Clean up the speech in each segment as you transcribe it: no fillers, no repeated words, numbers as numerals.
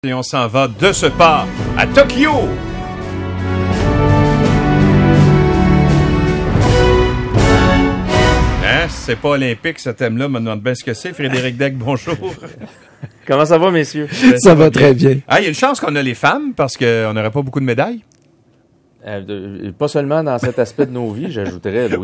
Et on s'en va de ce pas à Tokyo. Hein? C'est pas olympique, ce thème-là. Me demande bien ce que c'est. Frédéric Degg, bonjour. Comment ça va, messieurs? Ça va très bien. Ah, il y a une chance qu'on a les femmes parce qu'on n'aurait pas beaucoup de médailles. Pas seulement dans cet aspect de nos vies, j'ajouterais, Louis.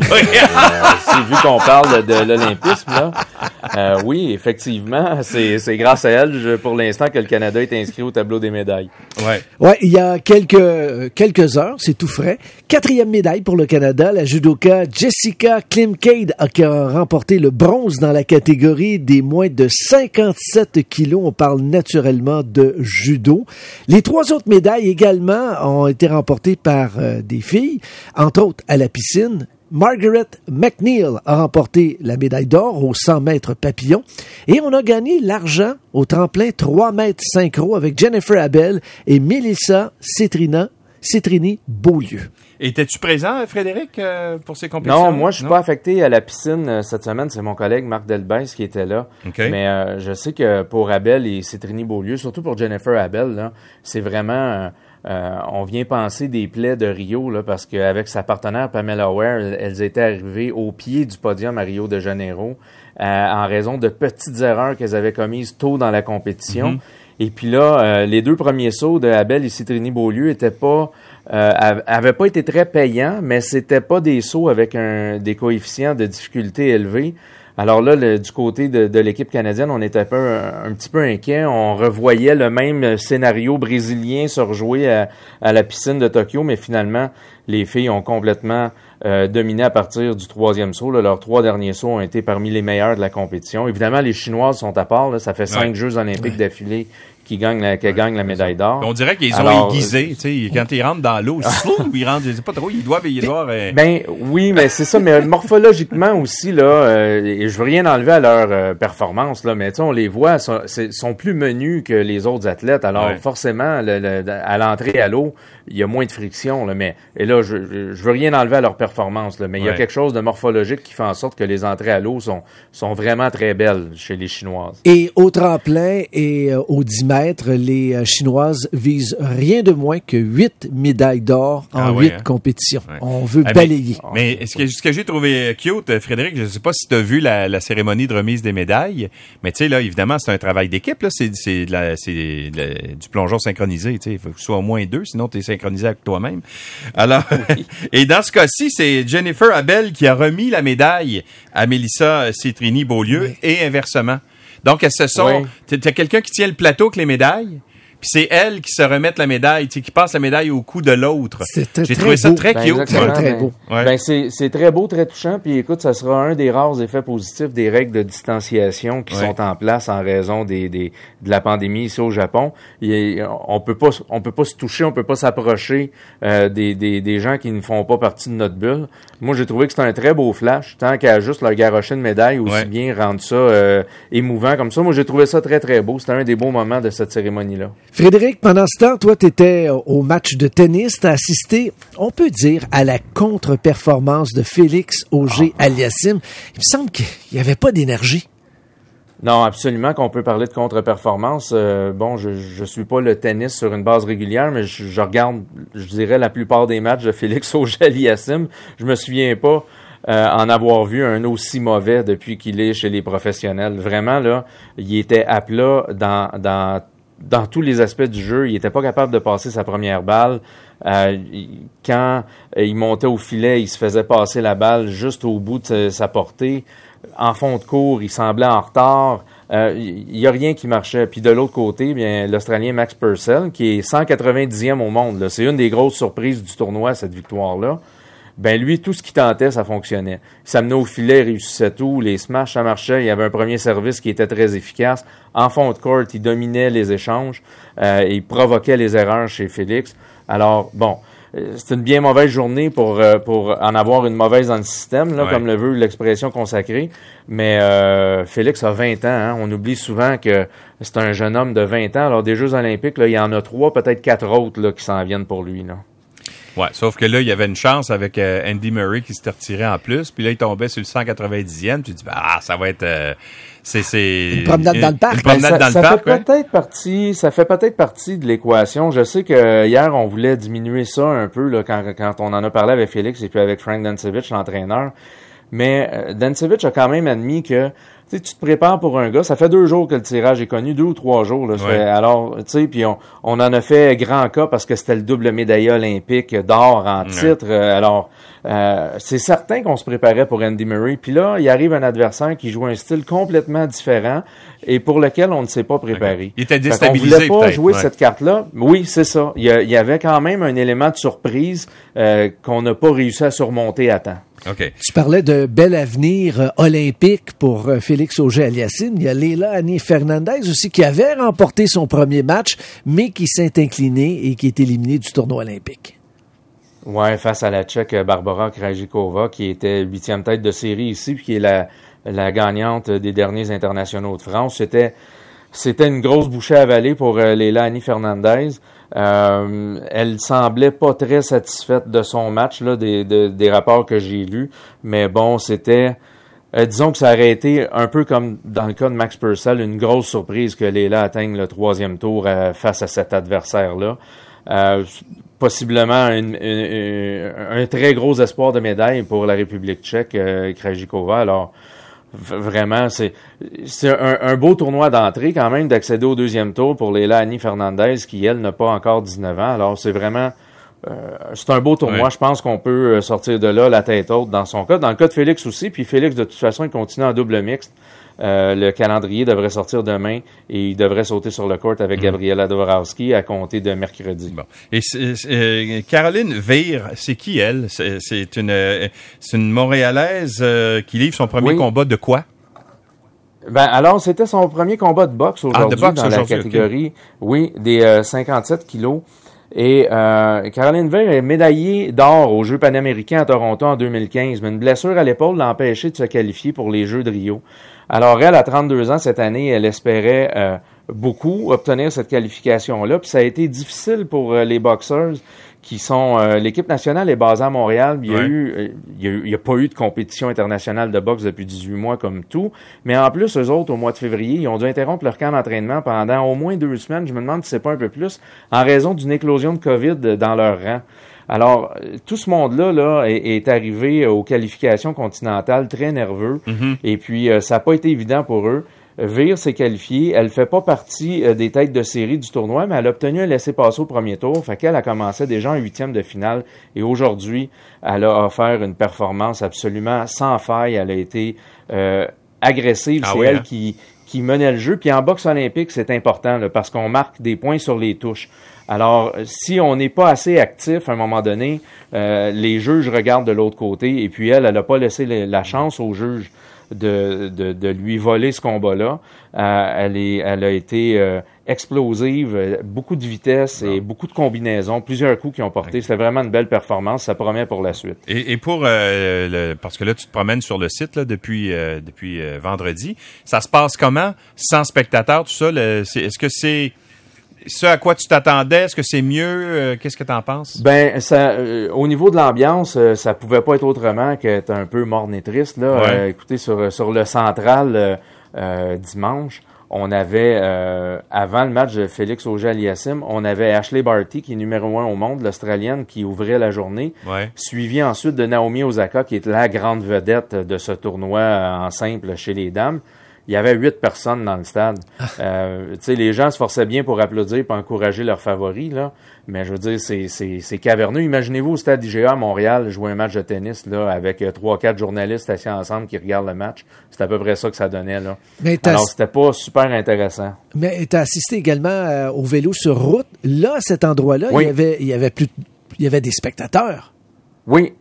Vu qu'on parle de l'olympisme, là, oui, effectivement, c'est grâce à elle, pour l'instant, que le Canada est inscrit au tableau des médailles. Ouais, il y a quelques heures, c'est tout frais. 4e médaille pour le Canada, la judoka Jessica Klimcade qui a remporté le bronze dans la catégorie des moins de 57 kilos. On parle naturellement de judo. Les 3 autres médailles également ont été remportées par des filles, entre autres à la piscine. Margaret McNeil a remporté la médaille d'or au 100 mètres papillon et on a gagné l'argent au tremplin 3 mètres synchro avec Jennifer Abel et Melissa Citrini-Beaulieu. Étais-tu présent, Frédéric, pour ces compétitions? Non, moi, je suis pas affecté à la piscine cette semaine. C'est mon collègue Marc Delbès qui était là. Okay. Mais je sais que pour Abel et Citrini-Beaulieu, surtout pour Jennifer Abel, là, c'est vraiment... on vient penser des plaies de Rio, là, parce qu'avec sa partenaire Pamela Ware, elles étaient arrivées au pied du podium à Rio de Janeiro en raison de petites erreurs qu'elles avaient commises tôt dans la compétition. Mm-hmm. Et puis là, les 2 premiers sauts de Abel et Citrini-Beaulieu avaient pas été très payants, mais c'était pas des sauts avec des coefficients de difficulté élevés. Alors là, du côté de l'équipe canadienne, on était un petit peu inquiet. On revoyait le même scénario brésilien se rejouer à la piscine de Tokyo, mais finalement, les filles ont complètement dominé à partir du 3e saut. Là. Leurs 3 derniers sauts ont été parmi les meilleurs de la compétition. Évidemment, les Chinoises sont à part. Là. Ça fait 5 Jeux olympiques d'affilée qui gagnent la médaille d'or. On dirait qu'ils ont aiguisé, tu sais, quand ils rentrent dans l'eau, ils rentrent, je sais pas trop, ils doivent. Ben oui, mais c'est ça, mais morphologiquement aussi là, je veux rien enlever à leur performance là, mais tu sais, on les voit, sont plus menus que les autres athlètes. Alors forcément, à l'entrée à l'eau, il y a moins de friction là, mais et là, je veux rien enlever à leur performance là, mais il y a quelque chose de morphologique qui fait en sorte que les entrées à l'eau sont vraiment très belles chez les Chinoises. Et au tremplin et au 10 mètres, les Chinoises visent rien de moins que 8 médailles d'or en 8 compétitions. Ouais. On veut balayer. Mais ce que j'ai trouvé cute, Frédéric, je ne sais pas si tu as vu la cérémonie de remise des médailles, mais tu sais, là, évidemment, c'est un travail d'équipe. Là, c'est du plongeon synchronisé. Il faut que ce soit au moins 2, sinon tu es synchronisé avec toi-même. Alors, et dans ce cas-ci, c'est Jennifer Abel qui a remis la médaille à Melissa Citrini-Beaulieu et inversement. Donc, elles t'as quelqu'un qui tient le plateau avec les médailles, puis c'est elle qui se remettent la médaille, qui passe la médaille au cou de l'autre. J'ai trouvé ça très cute. Très beau. C'est très beau, très touchant. Puis écoute, ça sera un des rares effets positifs des règles de distanciation qui sont en place en raison de la pandémie ici au Japon. On peut pas se toucher, on peut pas s'approcher des gens qui ne font pas partie de notre bulle. Moi, j'ai trouvé que c'était un très beau flash. Tant qu'à juste leur garrocher une médaille, aussi bien rendre ça émouvant comme ça. Moi, j'ai trouvé ça très, très beau. C'était un des beaux moments de cette cérémonie-là. Frédéric, pendant ce temps, toi, tu étais au match de tennis. Tu as assisté, on peut dire, à la contre-performance de Félix Auger-Aliassime. Il me semble qu'il n'y avait pas d'énergie. Non, absolument qu'on peut parler de contre-performance. Je suis pas le tennis sur une base régulière, mais je regarde, je dirais, la plupart des matchs de Félix Auger-Aliassime. Je me souviens pas en avoir vu un aussi mauvais depuis qu'il est chez les professionnels. Vraiment, là, il était à plat dans tous les aspects du jeu. Il était pas capable de passer sa première balle. Quand il montait au filet, il se faisait passer la balle juste au bout de sa portée. En fond de cours, il semblait en retard. Il y a rien qui marchait. Puis de l'autre côté, bien l'Australien Max Purcell, qui est 190e au monde. Là. C'est une des grosses surprises du tournoi, cette victoire-là. Ben lui, tout ce qu'il tentait, ça fonctionnait. Il s'amenait au filet, il réussissait tout. Les smashs, ça marchait. Il y avait un premier service qui était très efficace. En fond de court, il dominait les échanges. Il provoquait les erreurs chez Félix. Alors, bon, c'est une bien mauvaise journée pour en avoir une mauvaise dans le système, là, comme le veut l'expression consacrée. Mais Félix a 20 ans. Hein. On oublie souvent que c'est un jeune homme de 20 ans. Alors, des Jeux olympiques, là, il y en a 3, peut-être 4 autres là, qui s'en viennent pour lui. Là. Ouais, sauf que là, il y avait une chance avec Andy Murray qui s'était retiré en plus, puis là, il tombait sur le 190e, tu dis, ça va être... c'est une promenade dans le parc. Une promenade dans le parc, Ça fait peut-être partie de l'équation. Je sais que hier, on voulait diminuer ça un peu là, quand on en a parlé avec Félix et puis avec Frank Dancevich, l'entraîneur. Mais Dancevich a quand même admis que tu te prépares pour un gars. Ça fait 2 jours que le tirage est connu, 2 ou 3 jours. Là, alors, tu sais, puis on en a fait grand cas parce que c'était le double médaillé olympique d'or en titre. Alors, c'est certain qu'on se préparait pour Andy Murray. Puis là, il arrive un adversaire qui joue un style complètement différent et pour lequel on ne s'est pas préparé. Il était déstabilisé, on voulait pas jouer cette carte-là. Oui, c'est ça. Il y avait quand même un élément de surprise qu'on n'a pas réussi à surmonter à temps. Okay. Tu parlais de bel avenir olympique pour Félix Auger-Aliassime. Il y a Leila Annie Fernandez aussi qui avait remporté son premier match, mais qui s'est inclinée et qui est éliminée du tournoi olympique. Ouais, face à la Tchèque Barbara Krajcikova, qui était 8e tête de série ici, puis qui est la gagnante des derniers internationaux de France. C'était une grosse bouchée à avaler pour Leila Annie Fernandez. Elle semblait pas très satisfaite de son match, là, des rapports que j'ai lus. Mais bon, c'était... disons que ça aurait été un peu comme dans le cas de Max Purcell, une grosse surprise que Leila atteigne le 3e tour face à cet adversaire-là. Possiblement un très gros espoir de médaille pour la République tchèque, Krajcikova. Alors, vraiment, c'est un beau tournoi d'entrée quand même d'accéder au 2e tour pour Leila Annie Fernandez qui, elle, n'a pas encore 19 ans. Alors, c'est vraiment... c'est un beau tournoi. Ouais. Je pense qu'on peut sortir de là la tête haute dans son cas. Dans le cas de Félix aussi. Puis Félix, de toute façon, il continue en double mixte. Le calendrier devrait sortir demain et il devrait sauter sur le court avec Gabriela Dvorowski à compter de mercredi. Bon. Et Caroline Veer, c'est qui elle? C'est une Montréalaise qui livre son premier combat de quoi? Alors, c'était son premier combat de boxe aujourd'hui dans la catégorie, des 57 kilos. Et Caroline Veer est médaillée d'or aux Jeux panaméricains à Toronto en 2015, mais une blessure à l'épaule l'a empêchée de se qualifier pour les Jeux de Rio. Alors elle, à 32 ans cette année, elle espérait beaucoup obtenir cette qualification-là, puis ça a été difficile pour les boxeurs qui sont... l'équipe nationale est basée à Montréal. Il y a pas eu de compétition internationale de boxe depuis 18 mois comme tout, mais en plus, eux autres, au mois de février, ils ont dû interrompre leur camp d'entraînement pendant au moins 2 semaines, je me demande si c'est pas un peu plus, en raison d'une éclosion de COVID dans leur rang. Alors, tout ce monde-là est arrivé aux qualifications continentales très nerveux, et puis ça n'a pas été évident pour eux. Veer s'est qualifiée. Elle fait pas partie des têtes de série du tournoi, mais elle a obtenu un laissez-passer au premier tour. Fait qu'elle a commencé déjà en 8e de finale. Et aujourd'hui, elle a offert une performance absolument sans faille. Elle a été agressive. C'est elle qui menait le jeu. Puis en boxe olympique, c'est important là, parce qu'on marque des points sur les touches. Alors, si on n'est pas assez actif à un moment donné, les juges regardent de l'autre côté. Et puis elle n'a pas laissé la chance aux juges de lui voler ce combat-là. Elle a été explosive, beaucoup de vitesse et beaucoup de combinaisons, plusieurs coups qui ont porté. C'était vraiment une belle performance. Ça promet pour la suite. Et pour parce que là, tu te promènes sur le site là, depuis vendredi. Ça se passe comment? Sans spectateurs, tout ça? Est-ce que c'est ce à quoi tu t'attendais? Est-ce que c'est mieux? Qu'est-ce que tu en penses? Au niveau de l'ambiance, ça pouvait pas être autrement qu'être un peu morne et triste. Là. Écoutez, sur le central dimanche, on avait, avant le match de Félix Auger-Aliassime, on avait Ashley Barty, qui est numéro 1 au monde, l'Australienne, qui ouvrait la journée. Suivie ensuite de Naomi Osaka, qui est la grande vedette de ce tournoi en simple chez les dames. Il y avait 8 personnes dans le stade. Les gens se forçaient bien pour applaudir et pour encourager leurs favoris, là. Mais je veux dire, c'est caverneux. Imaginez-vous au stade IGA à Montréal jouer un match de tennis, là, avec 3-4 journalistes assis ensemble qui regardent le match. C'est à peu près ça que ça donnait, là. Alors, c'était pas super intéressant. Mais t'as assisté également au vélo sur route. Là, à cet endroit-là, il y avait des spectateurs. Oui,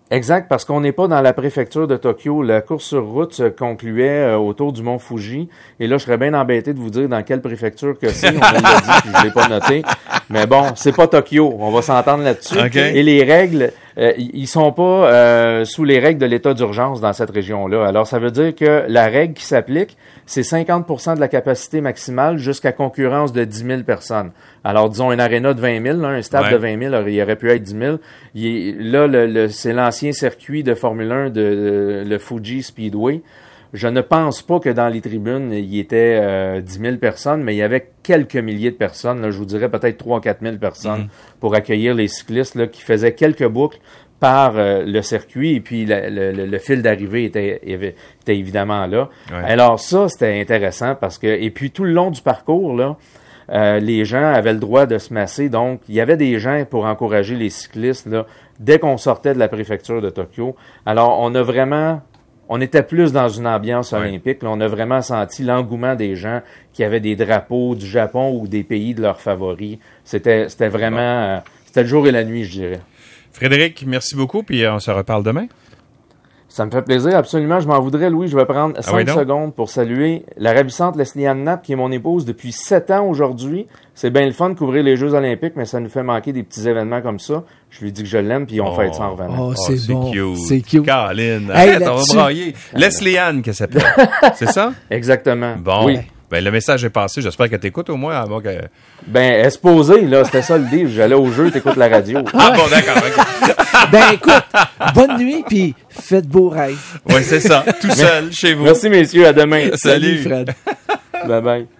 Exact, parce qu'on n'est pas dans la préfecture de Tokyo. La course sur route se concluait autour du mont Fuji. Et là, je serais bien embêté de vous dire dans quelle préfecture que c'est. On me l'a dit, puis je l'ai pas noté. Mais bon, c'est pas Tokyo. On va s'entendre là-dessus. Okay. Et les règles, ils sont pas sous les règles de l'état d'urgence dans cette région-là. Alors, ça veut dire que la règle qui s'applique, c'est 50% de la capacité maximale jusqu'à concurrence de 10 000 personnes. Alors, disons, une aréna de 20 000, là, un stade de 20 000, il aurait pu être 10 000. Là, c'est l'ancien circuit de Formule 1 de le Fuji Speedway. Je ne pense pas que dans les tribunes, il y était 10 000 personnes, mais il y avait quelques milliers de personnes. Là, je vous dirais peut-être 3 000 à 4 000 personnes pour accueillir les cyclistes là, qui faisaient quelques boucles par le circuit. Et puis, le fil d'arrivée était évidemment là. Ouais. Alors ça, c'était intéressant parce que... Et puis, tout le long du parcours, là, les gens avaient le droit de se masser. Donc, il y avait des gens pour encourager les cyclistes là, dès qu'on sortait de la préfecture de Tokyo. Alors, on était plus dans une ambiance olympique. Là, on a vraiment senti l'engouement des gens qui avaient des drapeaux du Japon ou des pays de leurs favoris. C'était vraiment... c'était le jour et la nuit, je dirais. Frédéric, merci beaucoup, puis on se reparle demain. Ça me fait plaisir, absolument. Je m'en voudrais, Louis. Je vais prendre 5 secondes pour saluer la ravissante Leslie-Anne Knapp, qui est mon épouse depuis 7 ans aujourd'hui. C'est bien le fun de couvrir les Jeux olympiques, mais ça nous fait manquer des petits événements comme ça. Je lui dis que je l'aime, puis on fête ça en revenant. Oh, c'est bon. Cute. C'est cute. Caroline, arrête, on va brailler. Leslie-Anne, qu'elle s'appelle. C'est ça? Exactement. Bon. Oui. Ben, le message est passé. J'espère qu'elle t'écoute au moins avant que... Ben, elle se posait, là. C'était ça le deal. J'allais au jeu, t'écoutes la radio. Ah bon, d'accord. Okay. Ben, écoute, bonne nuit, puis faites beaux rêves. Oui, c'est ça. Tout seul, chez vous. Merci, messieurs. À demain. Salut Fred. Bye bye.